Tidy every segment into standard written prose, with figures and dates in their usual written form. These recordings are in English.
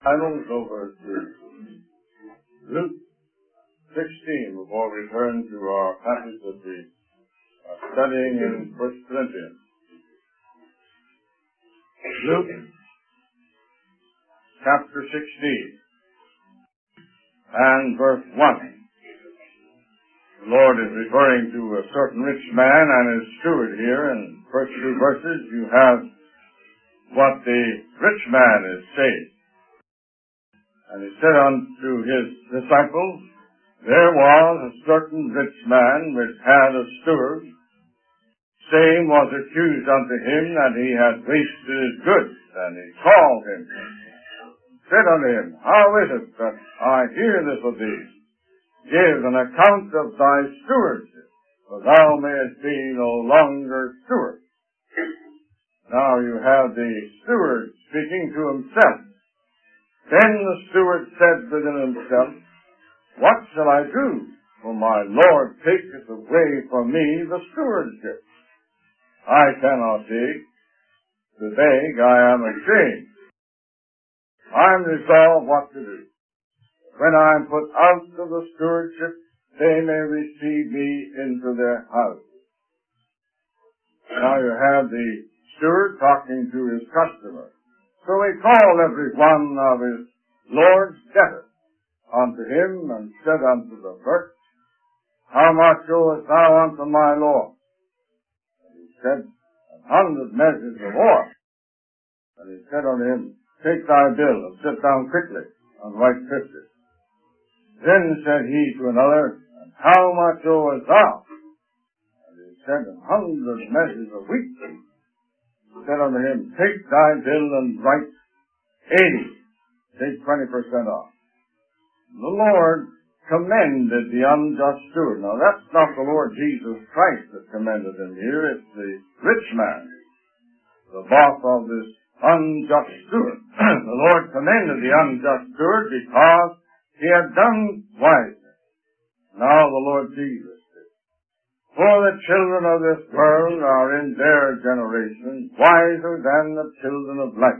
Bibles over to Luke 16 before we turn to our passage that we are studying in 1 Corinthians. Luke chapter 16 and verse 1. The Lord is referring to a certain rich man and his steward here. In the first two verses you have what the rich man is saying. And he said unto his disciples, there was a certain rich man which had a steward. Same was accused unto him that he had wasted his goods. And he called him, said unto him, how is it that I hear this of thee? Give an account of thy stewardship, for thou mayest be no longer steward. Now you have the steward speaking to himself. Then the steward said within himself, what shall I do? For my Lord taketh away from me the stewardship. I cannot dig. To beg I am ashamed. I am resolved what to do. When I am put out of the stewardship, they may receive me into their houses. Now you have the steward talking to his customer. So he called every one of his Lord's debtors unto him, and said unto the first, how much owest thou unto my Lord? And he said, 100 measures of ore. And he said unto him, take thy bill, and sit down quickly, and write 50. Then said he to another, and how much owest thou? And he said, 100 measures of wheat. He said unto him, take thy bill and write 80. Take 20% off. The Lord commended the unjust steward. Now that's not the Lord Jesus Christ that commended him here. It's the rich man, the boss of this unjust steward. The Lord commended the unjust steward because he had done wisely. Now the Lord Jesus did. For the children of this world are in their generation wiser than the children of light.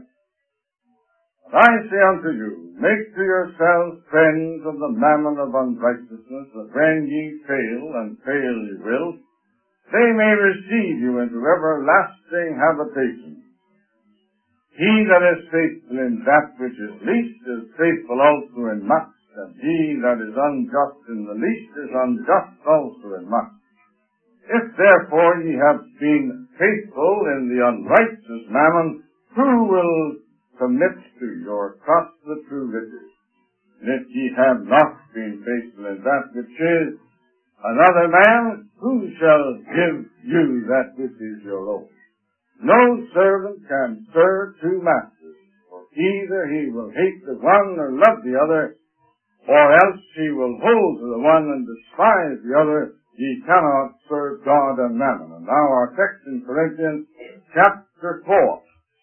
But I say unto you, make to yourselves friends of the mammon of unrighteousness, that when ye fail, and fail ye will, they may receive you into everlasting habitation. He that is faithful in that which is least is faithful also in much, and he that is unjust in the least is unjust also in much. If therefore ye have been faithful in the unrighteous mammon, who will commit to your trust the true riches? And if ye have not been faithful in that which is another man, who shall give you that which is your own? No servant can serve two masters, for either he will hate the one or love the other, or else he will hold to the one and despise the other. Ye cannot serve God and mammon. And now our text in Corinthians chapter 4.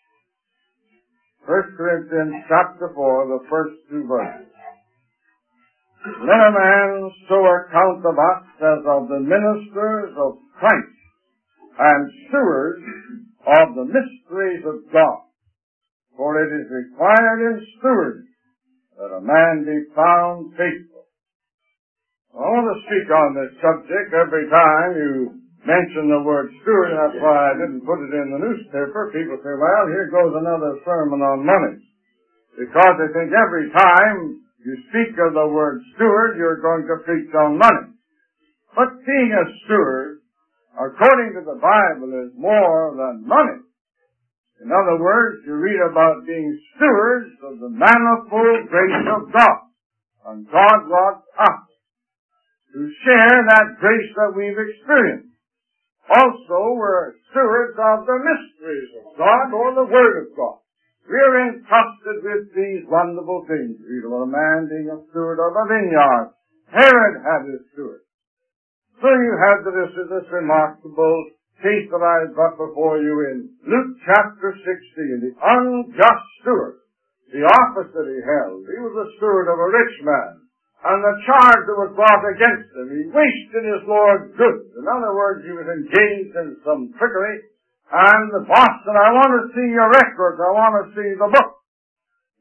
1 Corinthians chapter 4, the first two verses. Let a man so account of us as of the ministers of Christ, and stewards of the mysteries of God. For it is required in stewards that a man be found faithful. I want to speak on this subject every time you mention the word steward. That's why I didn't put it in the newspaper. People say, well, here goes another sermon on money. Because they think every time you speak of the word steward, you're going to preach on money. But being a steward, according to the Bible, is more than money. In other words, you read about being stewards of the manifold grace of God. And God wants us to share that grace that we've experienced. Also, we're stewards of the mysteries of God, or the Word of God. We're entrusted with these wonderful things. Read about a man being a steward of a vineyard. Herod had his steward. So you have this remarkable case that I've got before you in Luke chapter 16, the unjust steward, the office that he held. He was a steward of a rich man. And the charge that was brought against him, he wasted his Lord's goods. In other words, he was engaged in some trickery. And the boss said, I want to see your records. I want to see the book.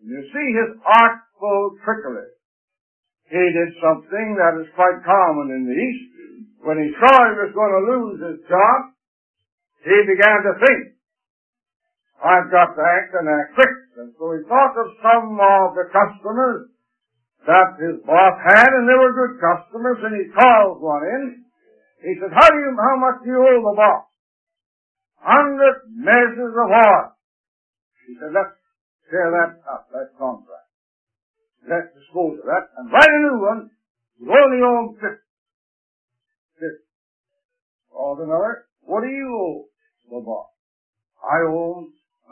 You see his artful trickery. He did something that is quite common in the East. When he saw he was going to lose his job, he began to think, I've got to act and act quick. And so he thought of some of the customers that his boss had, and they were good customers, and he called one in. He said, how much do you owe the boss? 100 measures of oil. He said, let's tear that up, that contract. Let's dispose of that, and write a new one. You only owe 50. Called another, what do you owe the boss? I owe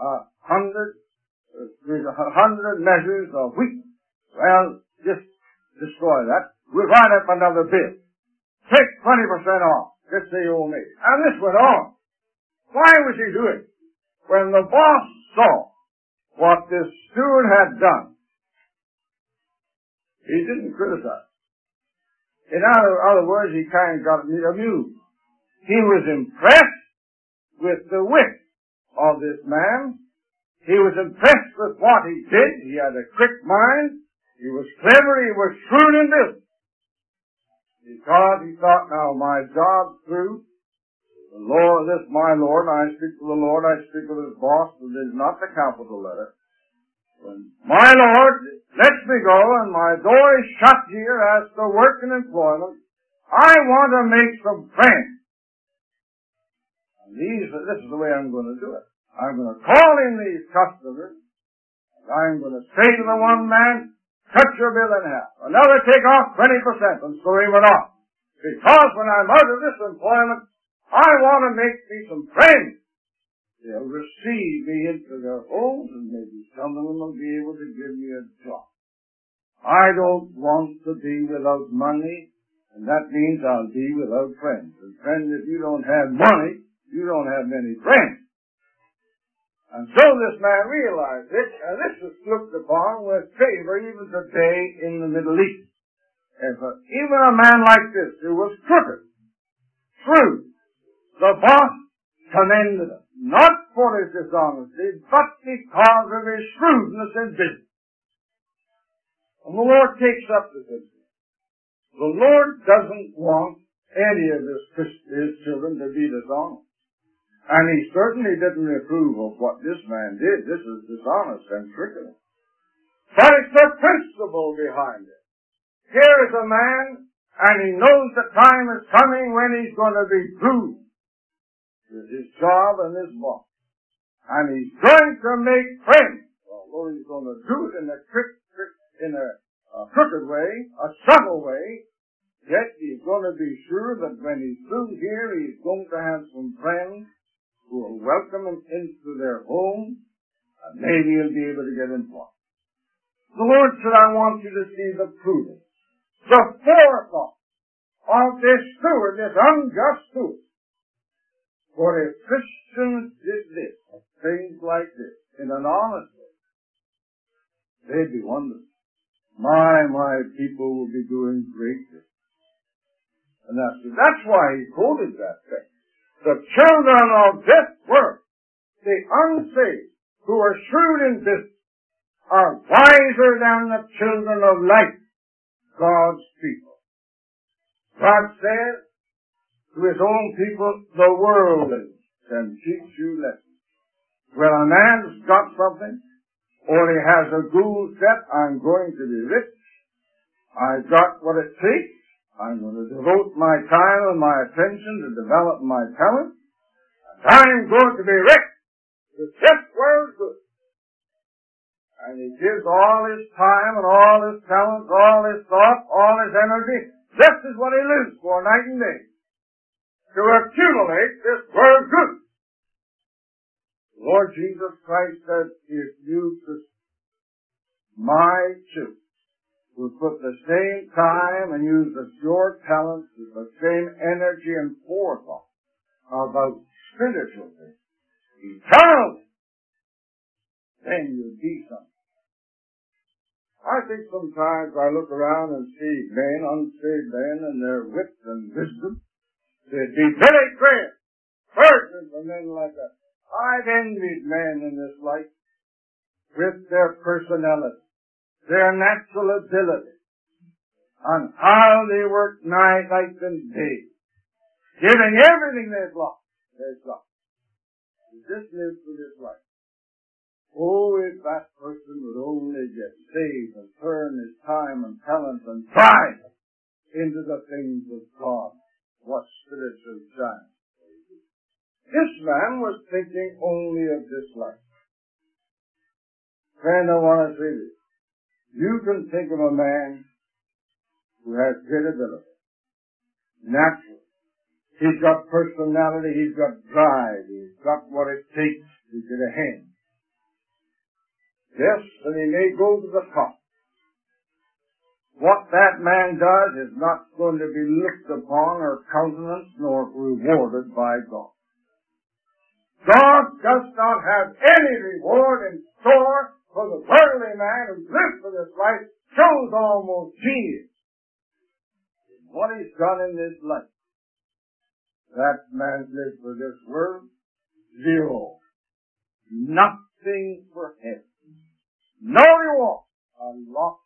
100 measures of wheat. Well, just destroy that. We'll write up another bill. Take 20% off. This they owe me. And this went on. Why was he doing it? When the boss saw what this steward had done, he didn't criticize. In other words, he kind of got amused. He was impressed with the wit of this man. He was impressed with what he did. He had a quick mind. He was clever. He was shrewd in business. Because he thought, now my job's through. The Lord, this my Lord, I speak to the Lord, I speak to his boss, but it is not the capital letter. When my Lord lets me go and my door is shut here as to work and employment, I want to make some friends. And this is the way I'm going to do it. I'm going to call in these customers, and I'm going to say to the one man, cut your bill in half. Another take off 20%, and so he went on. Because when I'm out of this employment, I want to make me some friends. They'll receive me into their homes, and maybe some of them will be able to give me a job. I don't want to be without money, and that means I'll be without friends. And friends, if you don't have money, you don't have many friends. And so this man realized it, and this is looked upon with favor even today in the Middle East. Even a man like this, who was crooked, shrewd, the boss commended him, not for his dishonesty, but because of his shrewdness in business. And the Lord takes up the business. The Lord doesn't want any of his children to be dishonest. And he certainly didn't approve of what this man did. This is dishonest and trickery. But it's the principle behind it. Here is a man, and he knows the time is coming when he's going to be proved with his job and his boss. And he's going to make friends. Although he's going to do it in a crooked way, a subtle way, yet he's going to be sure that when he's through here, he's going to have some friends who will welcome him into their home, and maybe he'll be able to get employed. The Lord said, I want you to see the prudence, the forethought of this steward, this unjust steward. For if Christians did this, things like this, in an honest way, they'd be wonderful. My people will be doing great things. And that's why he quoted that text. The children of this world, the unsaved, who are shrewd in business, are wiser than the children of light, God's people. God said to his own people, the world can teach you lessons. When a man's got something, or he has a goal set, I'm going to be rich, I've got what it takes, I'm going to devote my time and my attention to develop my talent, and I'm going to be rich with this world's good. And he gives all his time and all his talent, all his thought, all his energy. This is what he lives for night and day. To accumulate this world's good. Lord Jesus Christ said, if you, my children, would put the same time and use your talents with the same energy and forethought about spiritual things, eternal, then you'll be something. I think sometimes I look around and see men, unsaved men, and their wit and wisdom. They'd be very great, virgins and men like that. I've envied men in this life. with their personality, their natural ability, and how they worked night and day, giving everything they've got. They just lived for this life. Oh, if that person would only get saved and turn his time and talent and pride into the things of God, what spiritual giant. This man was thinking only of this life. Friend, I want to say this. You can think of a man who has great ability, natural. He's got personality, he's got drive, he's got what it takes to get ahead. Yes, and he may go to the top. What that man does is not going to be looked upon or countenanced nor rewarded by God. God does not have any reward in store for the worldly man who lives for this life, shows almost genius. What he's done in this life. That man lives for this world, zero. Nothing for him. No reward. A lost.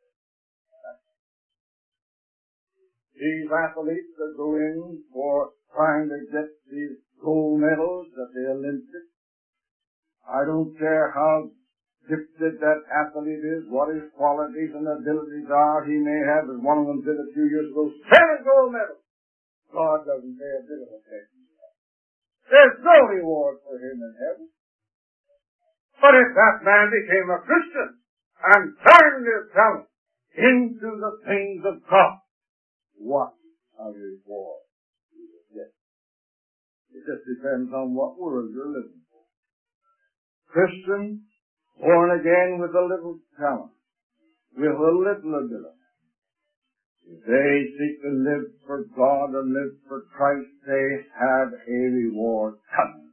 These athletes that go in for trying to get these gold medals at the Olympics, I don't care how gifted that athlete is, what his qualities and abilities are, he may have, as one of them did a few years ago, 7 gold medals. God doesn't pay a bit of attention to that. There's no reward for him in heaven. But if that man became a Christian and turned his talent into the things of God, what a reward he would get. It just depends on what world you're living for. Christian, born again with a little talent, with a little ability. If they seek to live for God and live for Christ, they have a reward coming.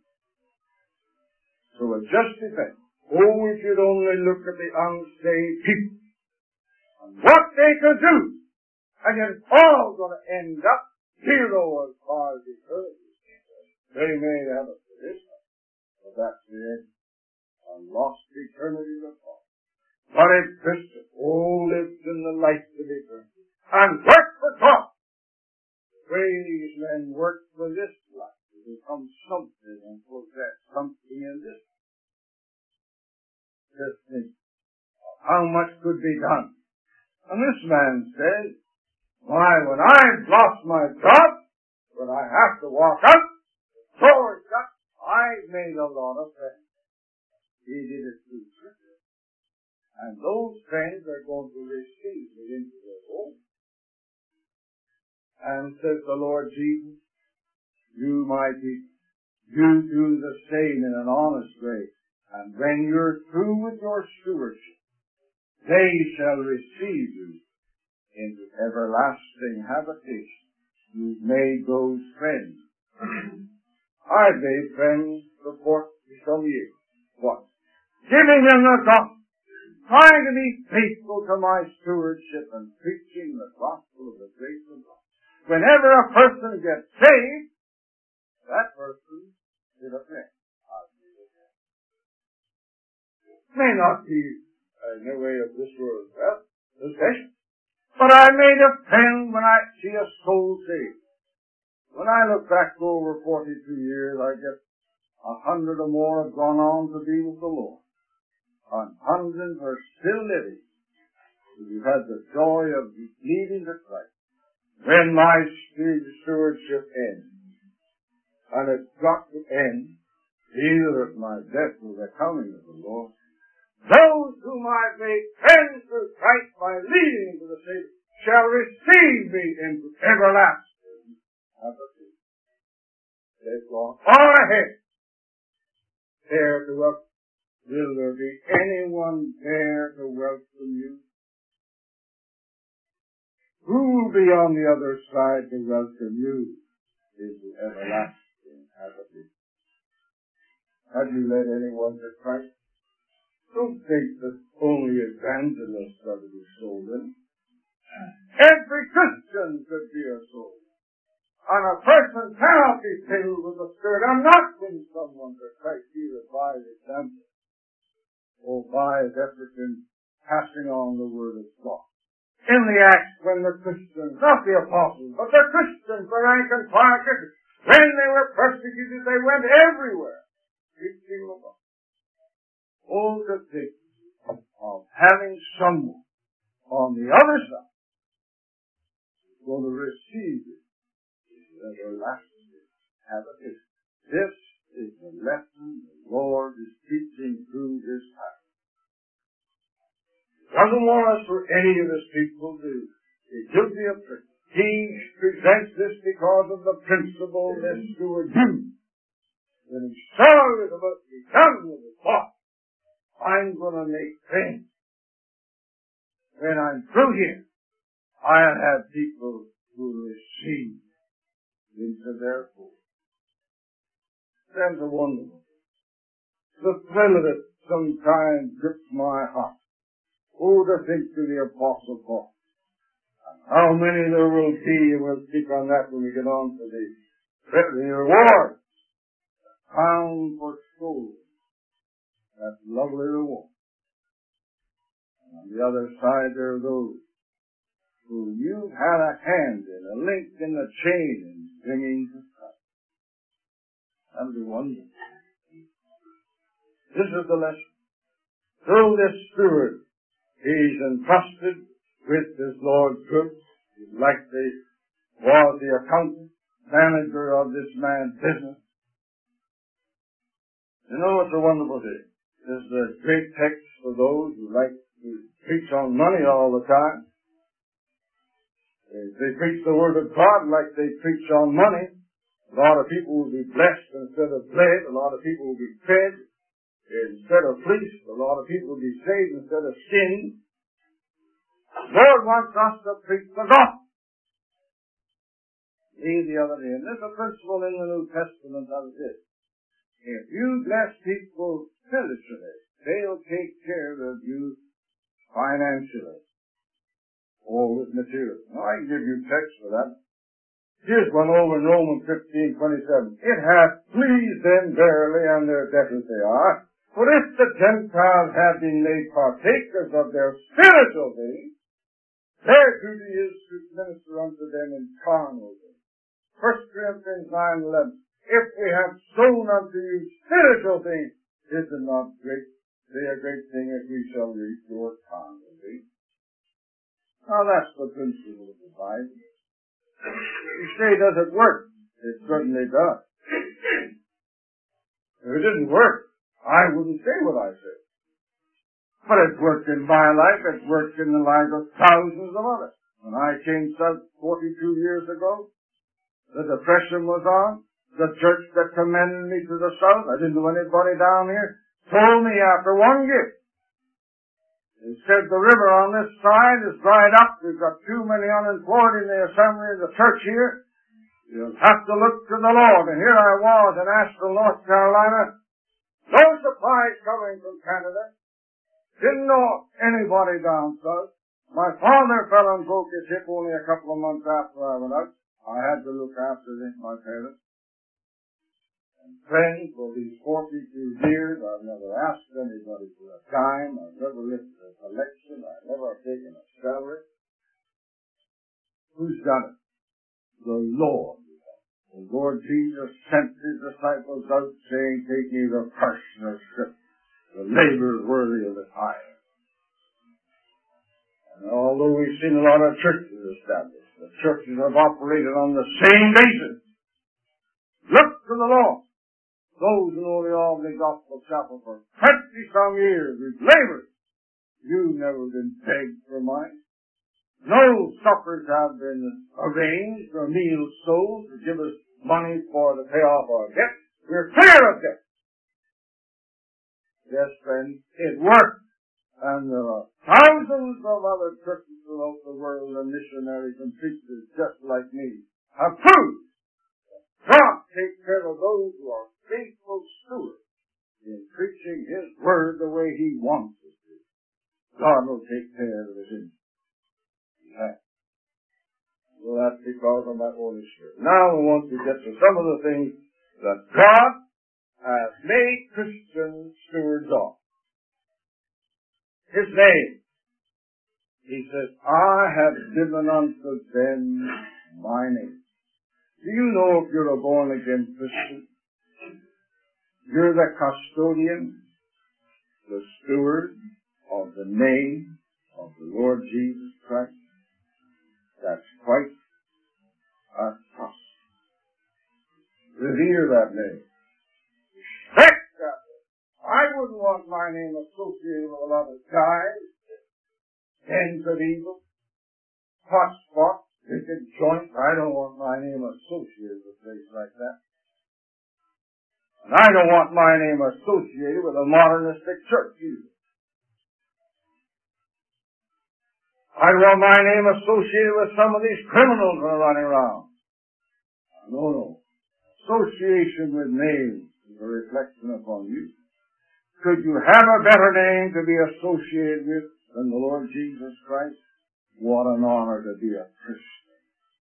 So it just depends. Oh, if you'd only look at the unsaved people and what they could do, and it's all going to end up zero as far as eternity. They may have a tradition, but that's the end. A lost eternity to fall. But if Christian, lives in the light of eternity and work for God, the way these men work for this life, to become something and possess something in this. Just think how much could be done. And this man says, why, when I've lost my job, when I have to walk out, the door is shut, I've made a lot of friends. He did it through Scripture. And those friends are going to receive me into their home. And says the Lord Jesus, you, my people, you do the same in an honest way. And when you're through with your stewardship, they shall receive you into everlasting habitation. You've made those friends. I've made friends for 40 some years. What? Giving them the gospel. Trying to be faithful to my stewardship and preaching the gospel of the grace of God. Whenever a person gets saved, that person is a friend. May not be in the way of this world, possession. But I made a friend when I see a soul saved. When I look back over 42 years, I guess 100 or more have gone on to be with the Lord. And hundreds are still living. We've had the joy of leading to Christ. When my stewardship ends, and it's got to end, either at my death or the coming of the Lord, those whom I've made friends through Christ by leading to the Savior shall receive me into everlasting habitation. They've gone on ahead. There to us. Will there be anyone there to welcome you? Who will be on the other side to welcome you into everlasting habitation? Have you led anyone to Christ? Don't think that only evangelists are to be sold in. Every Christian could be a soul. And a person cannot be filled with the Spirit and not win someone to Christ either by the example. by his effort in passing on the word of God. In the Acts, when the Christians, not the apostles, but the Christians, the rank and file Christians, when they were persecuted, they went everywhere preaching the gospel. Oh, the thing of having someone on the other side who's going to receive it everlasting habitation. This is the lesson the Lord is teaching through this passage. He doesn't want us for any of his people to be guilty of sin. He presents this because of the principle this steward used. When he saw it was about to be done with his thought, I'm going to make things. When I'm through here, I'll have people who receive into their fold. That's a wonderful. The thrill of it sometimes grips my heart. Oh, to think to the Apostle Paul. And how many there will be, and we'll speak on that when we get on to the reward. Found for souls. That lovely reward. And on the other side there are those who you've had a hand in, a link in the chain in bringing to Christ. That'll be wonderful. This is the lesson. Through this steward, he's entrusted with his Lord's goods, like was the accountant, manager of this man's business. You know, it's a wonderful thing. This is a great text for those who like to preach on money all the time. If they preach the Word of God like they preach on money, a lot of people will be blessed instead of bled. A lot of people will be fed instead of fleeced. A lot of people will be saved instead of skinned. The Lord wants us to preach the gospel. Leave the other day. And there's a principle in the New Testament that is this. If you bless people spiritually, they'll take care of you financially. All with material. Now, I can give you text for that. Here's one over in Romans 15:27. It hath pleased them verily, and their debtors they are. For if the Gentiles have been made partakers of their spiritual things, their duty is to minister unto them in carnal things. 1 Corinthians 9:11. If we have sown unto you spiritual things, is it not great? Say a great thing if we shall reap your carnal things. Now that's the principle of the Bible. You say, does it work? It certainly does. If it didn't work, I wouldn't say what I say. But it's worked in my life, it's worked in the lives of thousands of others. When I came south 42 years ago, the Depression was on. The church that commended me to the south, I didn't know anybody down here, told me after one gift. He said the river on this side is dried up. We've got too many unemployed in the assembly of the church here. You'll have to look to the Lord. And here I was in Asheville, North Carolina. No supplies coming from Canada. Didn't know anybody down south. My father fell and broke his hip only a couple of months after I went out. I had to look after my parents. And friends, for these 42 years, I've never asked anybody for a dime. I've never lifted a collection. I've never taken a salary. Who's done it? The Lord. The Lord Jesus sent his disciples out saying, take neither purse nor scrip. The labor is worthy of the hire. And although we've seen a lot of churches established, the churches have operated on the same basis. Look to the Lord. Those who know the Albany Gospel Chapel for 20-some years, we've labored. You've never been begged for money. No suppers have been arranged or meals sold to give us money to pay off our debt. We're clear of debt. Yes, friends, it worked. And there are thousands of other churches throughout the world and missionaries and preachers just like me have proved that God takes care of those who are faithful stewards in preaching his word the way he wants it to. God will take care of his interests. Yeah. Well, that's because of that Holy Spirit. Now we want to get to some of the things that God has made Christians stewards of. His name. He says, I have given unto them my name. Do you know if you're a born-again Christian? You're the custodian, the steward of the name of the Lord Jesus Christ. That's quite a trust. Revere that name. Respect that name. I wouldn't want my name associated with a lot of guys, ends of evil, hot spots, wicked joints. I don't want my name associated with a place like that. And I don't want my name associated with a modernistic church either. I don't want my name associated with some of these criminals that are running around. No. Association with names is a reflection upon you. Could you have a better name to be associated with than the Lord Jesus Christ? What an honor to be a Christian.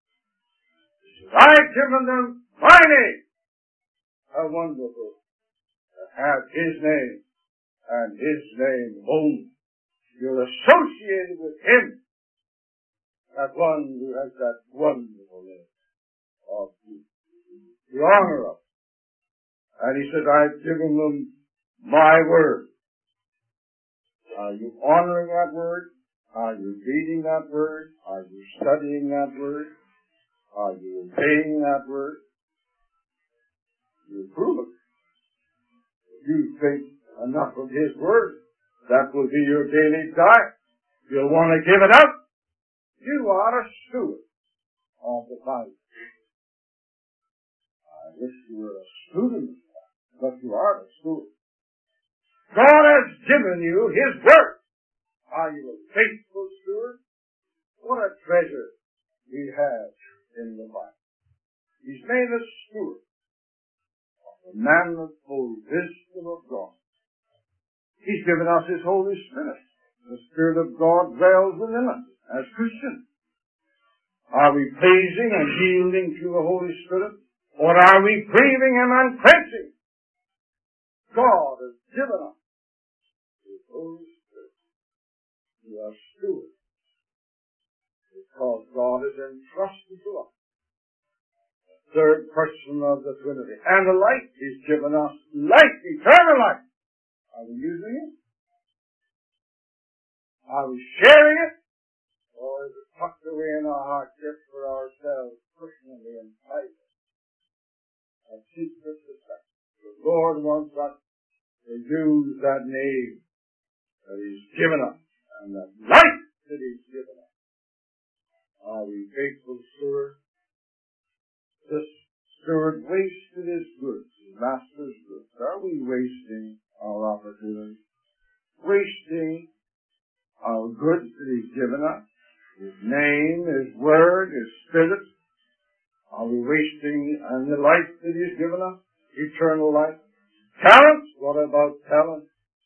I've given them my name. How wonderful to have His name and His name only. You're associated with Him. That one who has that wonderful name of the honor of. And He said, I've given them my word. Are you honoring that word? Are you reading that word? Are you studying that word? Are you obeying that word? You prove it. If you think enough of His word, that will be your daily diet. You'll want to give it up. You are a steward of the Bible. I wish you were a student, but you are a steward. God has given you His word. Are you a faithful steward? What a treasure we have in the Bible. He's made us steward of the manifold wisdom of God. He's given us His Holy Spirit. The Spirit of God dwells within us as Christians. Are we pleasing and yielding to the Holy Spirit? Or are we grieving Him and quenching? God has given us His Holy Spirit. We are stewards because God has entrusted to us the third person of the Trinity. And the light He's given us, light, eternal light. Are we using it? Are we sharing it? Or is it tucked away in our heart just for ourselves, personally and privately? A secret society. The Lord wants us to use that name that He's given us and that light that He's given us. Are we faithful stewards? This steward wasted his goods, his master's goods. Are we wasting our opportunities? Wasting our goods that He's given us? His name, His word, His Spirit. Are we wasting the life that He's given us? Eternal life. Talents? What about talent?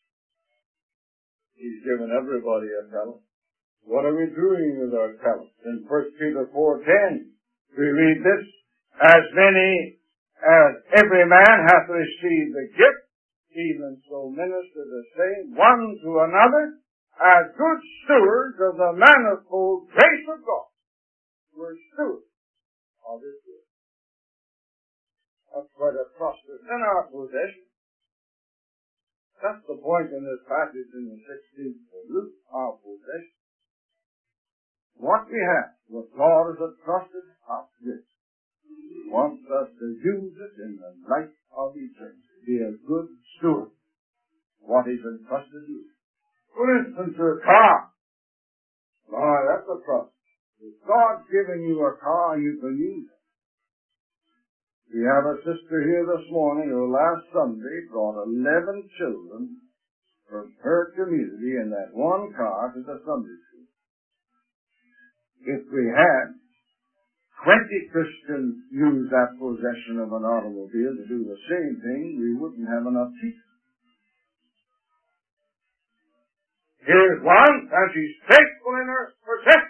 He's given everybody a talent. What are we doing with our talents? In 1 Peter 4:10, we read this, as many as every man hath received the gift, even so minister the same one to another, as good stewards of the manifold grace of God. We're stewards of His word. That's why the trust is in our possession. That's the point in this passage in the 16th of Luke, our possession. What we have, what God has entrusted us with, He wants us to use it in the light of eternity. Be a good steward. What He's entrusted you. For instance, your car. That's a trust. If God's given you a car, you can use it. We have a sister here this morning who last Sunday brought 11 children from her community in that one car to the Sunday school. If we had 20 Christians use that possession of an automobile to do the same thing, we wouldn't have enough teachers. Here's one, and she's faithful in her possession.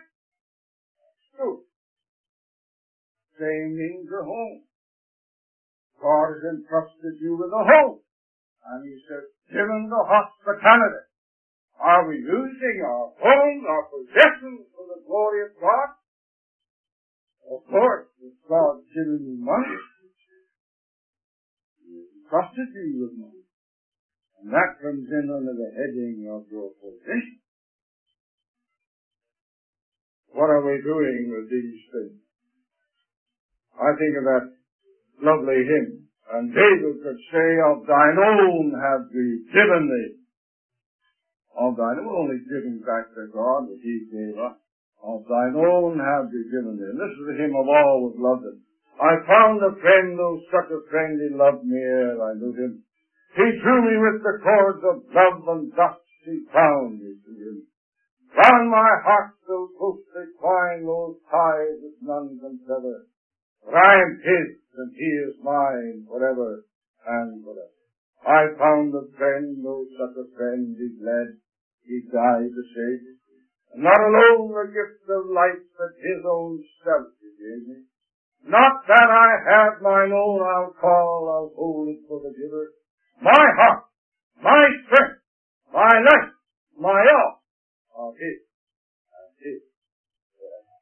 Same means your home. God has entrusted you with a home. And He said, given the hospitality Are we using our homes, our possessions for the glory of God? Of course, if God's given you money, He trusted you with money. And that comes in under the heading of your possession. What are we doing with these things? I think of that lovely hymn. And David could say, of thine own have we given thee. Of thine own only giving back to God that He gave us. Of thine own have we given thee. And this is the hymn of all that loved Him. I found a friend, oh such a friend, He loved me ere I knew Him. He drew me with the cords of love, and thus He bound me to Him. Round my heart still closely twine those ties that none can sever. For I am His, and He is mine forever and forever. I found a friend, oh such a friend, He bled, He died to save me. And not alone the gift of life, but His own self He gave me. Not that I have mine own, I'll call, I'll hold it for the giver. My heart, my strength, my life, my all are His, and His forever.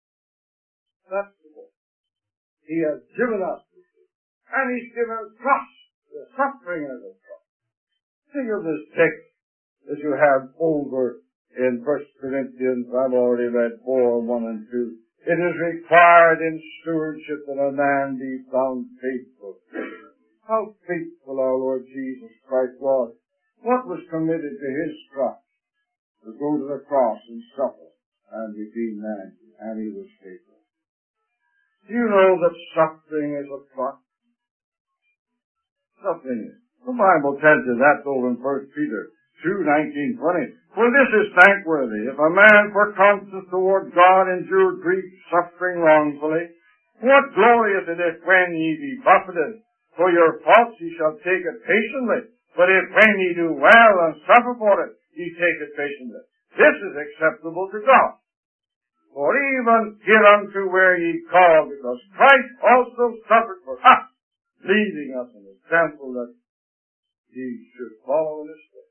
That's the book. He has given us this, and He's given trust, the suffering of the trust. Think of this text that you have over in 1 Corinthians. I've already read 4:1 and 2. It is required in stewardship that a man be found faithful. How faithful our Lord Jesus Christ was. What was committed to His trust? To go to the cross and suffer and redeem man, and He was faithful. Do you know that suffering is a trust? Suffering is. The Bible tells you that over in 1 Peter 2:19-20. For this is thankworthy, if a man for conscience toward God endure grief, suffering wrongfully. What glorious it is when ye be buffeted. For your faults ye shall take it patiently. But if when ye do well and suffer for it, ye take it patiently. This is acceptable to God. For even hereunto were ye called, because Christ also suffered for us, leaving us an example that ye should follow in His steps.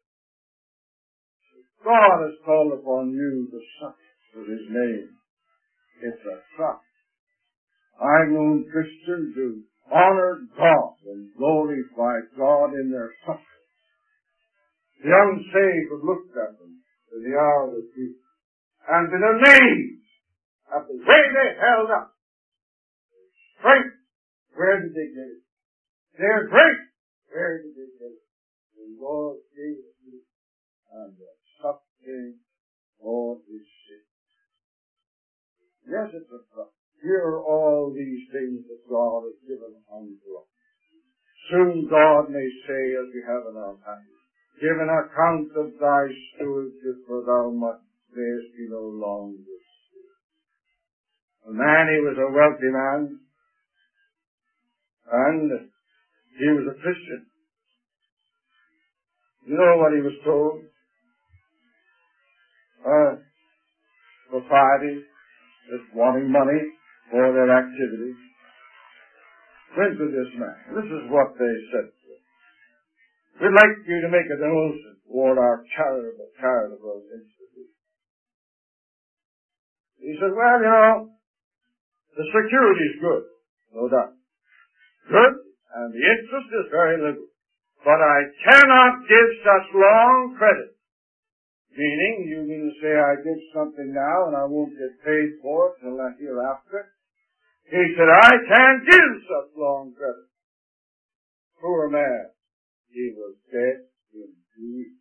God has called upon you to suffer for His name. It's a trust. I've known Christians who honored God and glorified God in their suffering. The unsaved have looked at them in the hour of grief and been amazed at the way they held up. Strength, where did they get it? Their grace, where did they get it? The Lord gave it to them, and the suffering for His sake. Yes, it's a trust. Here are all these things that God has given unto us. Soon God may say, as we have in our passage, give an account of thy stewardship, for thou mayest be no longer steward. A man, he was a wealthy man, and he was a Christian. You know what he was told? Society is wanting money for their activities. Went to this man. This is what they said to him. We'd like you to make a donation toward our charitable institute. He said, well, you know, the security's good, no doubt. Good, and the interest is very liberal. But I cannot give such long credit. Meaning, you mean to say I give something now and I won't get paid for it till hereafter? He said, I can't give such long credit. Poor man. He was dead in 2 weeks.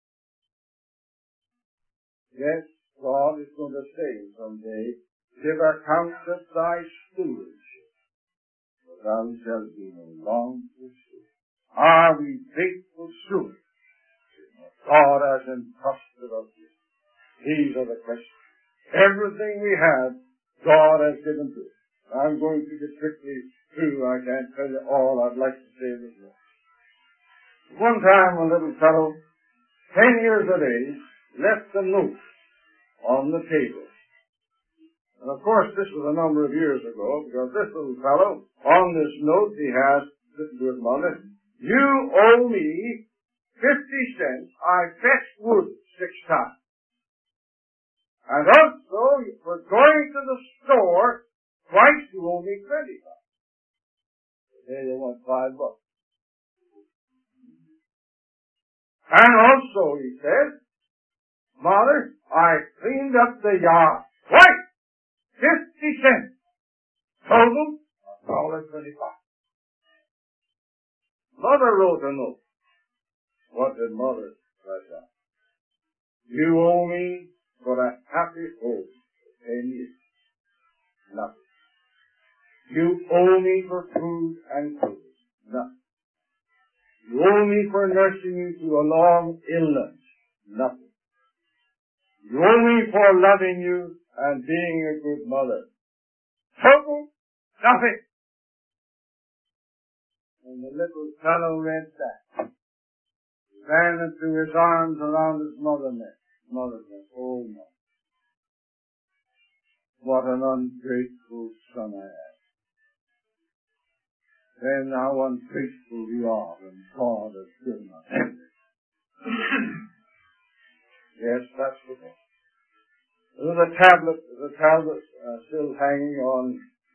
Yes, God is going to say someday, give account of thy stewardship, for thou shalt be no longer steward. Are we faithful stewards? God has entrusted us with. These are the questions. Everything we have, God has given to us. I'm going to get quickly through. I can't tell you all I'd like to say this morning. One time a little fellow, 10 years of age, left a note on the table. And of course this was a number of years ago, because this little fellow, on this note he has, listen to his mother, you owe me 50 cents. I fetched wood 6 times. And also, for going to the store twice, you owe me 25. Today they want $5. And also, he said, Mother, I cleaned up the yard twice, 50 cents. Total, $1.25. Mother wrote a note. What did Mother write down? You owe me for a happy home for 10 years. Nothing. You owe me for food and clothes. Nothing. You owe me for nursing you through a long illness. Nothing. You owe me for loving you and being a good mother. Total, nothing. And the little fellow read that. Ran and threw his arms around his mother's neck. Oh my. What an ungrateful son I am. Then how ungrateful we are when God has given us everything. Yes, that's what it is. There's a tablet still hanging on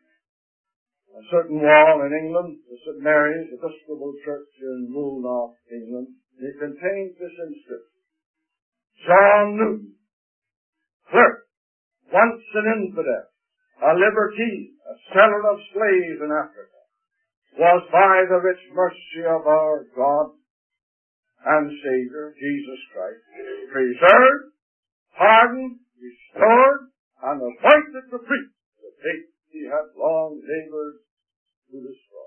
a certain wall in England, the St. Mary's Episcopal Church in Woolnoth, England. It contains this inscription. John Newton, clerk, once an infidel, a libertine, a seller of slaves in Africa, was by the rich mercy of our God and Savior, Jesus Christ, preserved, pardoned, restored, and appointed to preach the faith he had long labored to destroy.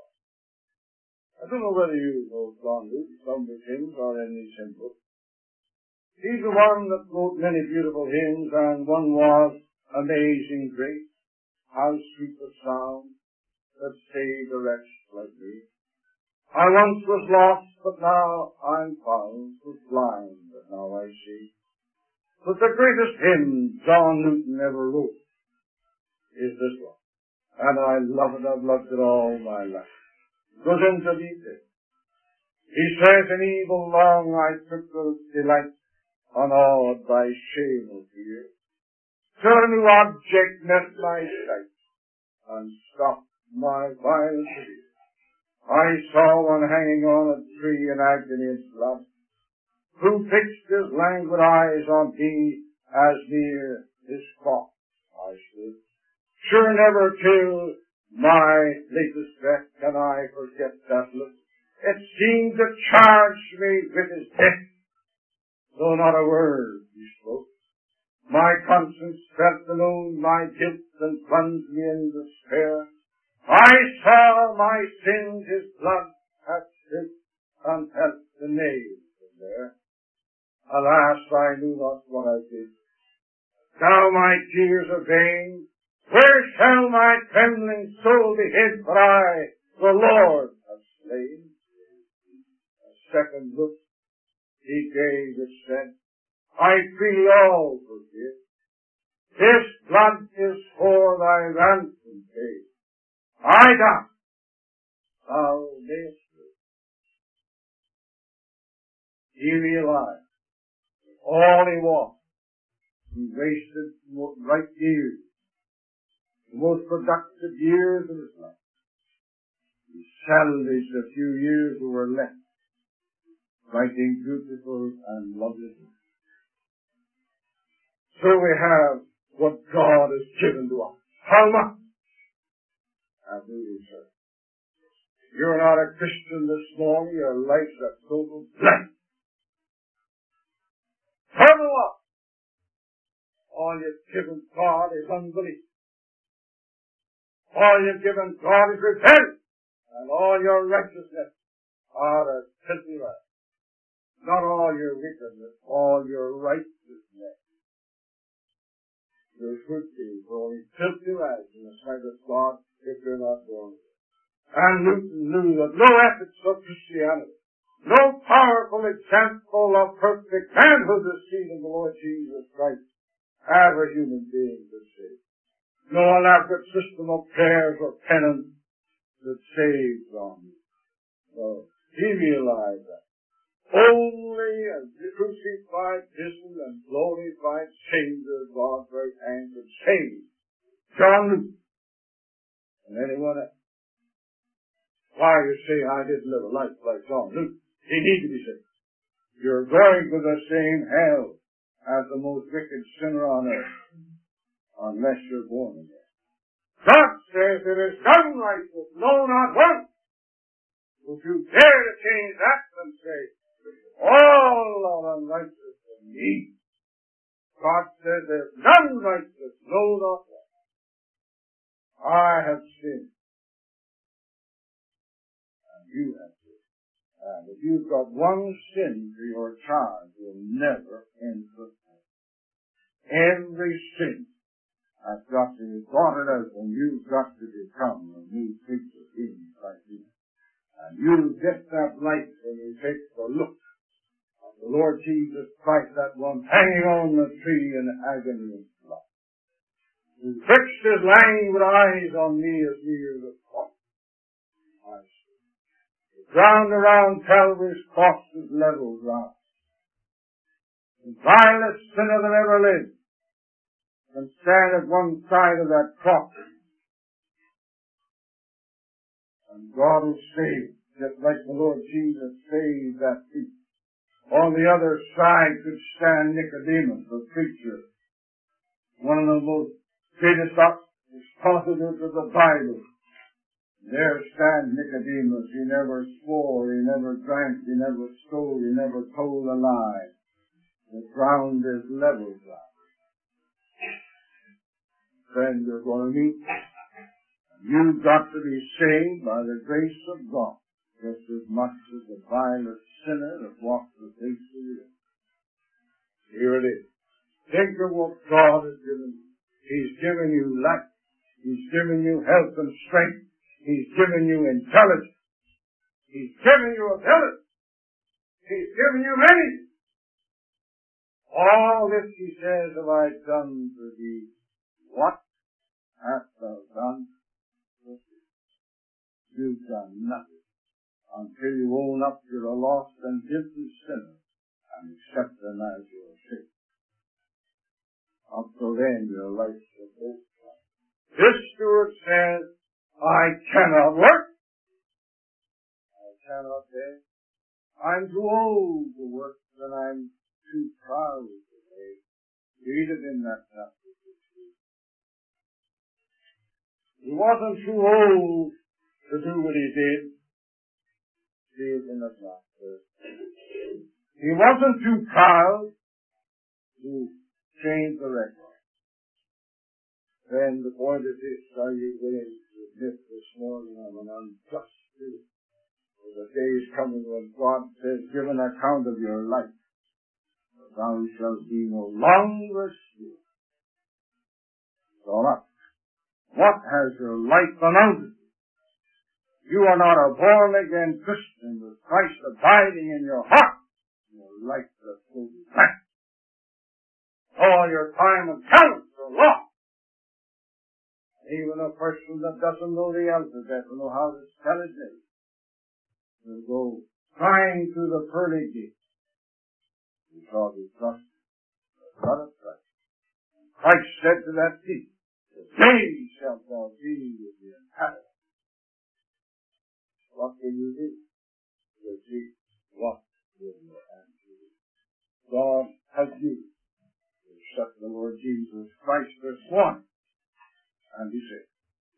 I don't know whether you know John Newton. Some of his hymns are in these hymn books. He's the one that wrote many beautiful hymns, and one was Amazing Grace, how sweet the sound that saved a wretch like me. I once was lost, but now I'm found, was blind, but now I see. But the greatest hymn John Newton ever wrote is this one. And I love it. I've loved it all my life. It goes into detail. He says, in evil long I took the delight, unawed by shame or fear, till a new object met my sight, and stopped my violent fear. I saw one hanging on a tree in agony and blood, who fixed his languid eyes on me as near his cross I stood. Sure never till my latest breath can I forget that look. It seemed to charge me with his death, though not a word he spoke. My conscience felt alone my guilt and plunged me in despair. I saw my sins his blood had spilt, and felt the nails in there. Alas, I knew not what I did. Now my tears are vain. Where shall my trembling soul be hid? For I, the Lord, have slain. A second look he gave, which said, I freely all forgive. This blood is for thy ransom paid. I die, thou mayest live. He realized all he was. He wasted right years, the most productive years of his life. He salvaged the few years that were left, writing beautiful and lovely books. So we have what God has given to us. How much have we returned? You're not a Christian this morning, your life's a total blank. Total what? All you've given God is unbelief. All you've given God is repentance. And all your righteousness are as filthy rags. Not all your wickedness, all your righteousness. Your good deeds are only filthy rags in the sight of God if you're not born again. And Newton knew that no ethics of Christianity, no powerful example of perfect manhood is seen in the Lord Jesus Christ as a human being could save. No elaborate system of prayers or penance that saves on you. So he realized that. Only as the crucified, risen, and glorified Savior, God's right hand, could save John Newton and anyone else. Why, you say, I didn't live a life like John Newton. He needs to be saved. You're going to the same hell as the most wicked sinner on earth, unless you're born again. God says it is done righteous, no, not one. If you dare to change that and say, all are unrighteous in me, God says there's none righteous, no, not one. I have sinned, and you have sinned. And if you've got one sin to your charge, you'll never enter heaven. Every sin has got to be blotted out, and you've got to become a new creature in Christ Jesus. And you get that light when you take the look of the Lord Jesus Christ, that one hanging on the tree in agony and blood, who fixed his languid eyes on me as near the cross. I see. The ground around Calvary's cross is level ground. The vilest sinner that ever lived can stand at one side of that cross, and God will save, just like the Lord Jesus saved that thief. On the other side could stand Nicodemus, the preacher, one of the most greatest expositors of the Bible. There stands Nicodemus. He never swore, he never drank, he never stole, he never told a lie. The ground is level ground. Friend, you're going to meet. You've got to be saved by the grace of God, just as much as the vilest sinner that walks the face of the earth. Here it is. Think of what God has given you. He's given you life. He's given you health and strength. He's given you intelligence. He's given you ability. He's given you many. All this, he says, have I done for thee. What hast thou done? You've done nothing until you own up you're a lost and guilty sinner and accept him as your Savior. Up till then, your life's a whole time. This steward says, I cannot work. I cannot pay. I'm too old to work and I'm too proud to pay. Read it in that chapter 16. He wasn't too old to do what he did. See it in the chapter. He wasn't too proud to change the record. Then the point is this: are you willing to admit this morning I'm an unjust spirit? For the day is coming when God says, give an account of your life, for thou shalt be no longer steward. So what has your life amounted to? You are not a born-again Christian with Christ abiding in your heart. Your life is totally blank. All your time and talents are lost. Even a person that doesn't know the alphabet will know how to spell his name. Will go crying through the pearly gates because he trusted the blood of Christ. Christ said to that thief, today shalt thou be with me in paradise. What will you do? You'll see what will your answer be. God has you to accept the Lord Jesus Christ this morning and be saved.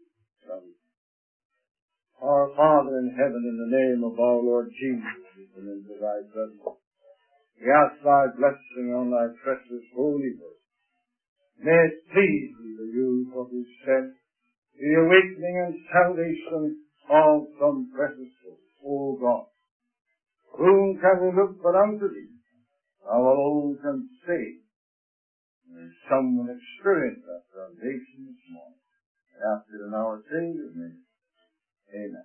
Our Father in heaven, in the name of our Lord Jesus, we come into thy presence. We ask thy blessing on thy precious holy word. May it please thee to use what is said, the awakening and salvation of some precious soul. O God, whom can we look but unto thee? Thou alone can save. May someone experience that salvation this morning. After in our Savior's name. Amen.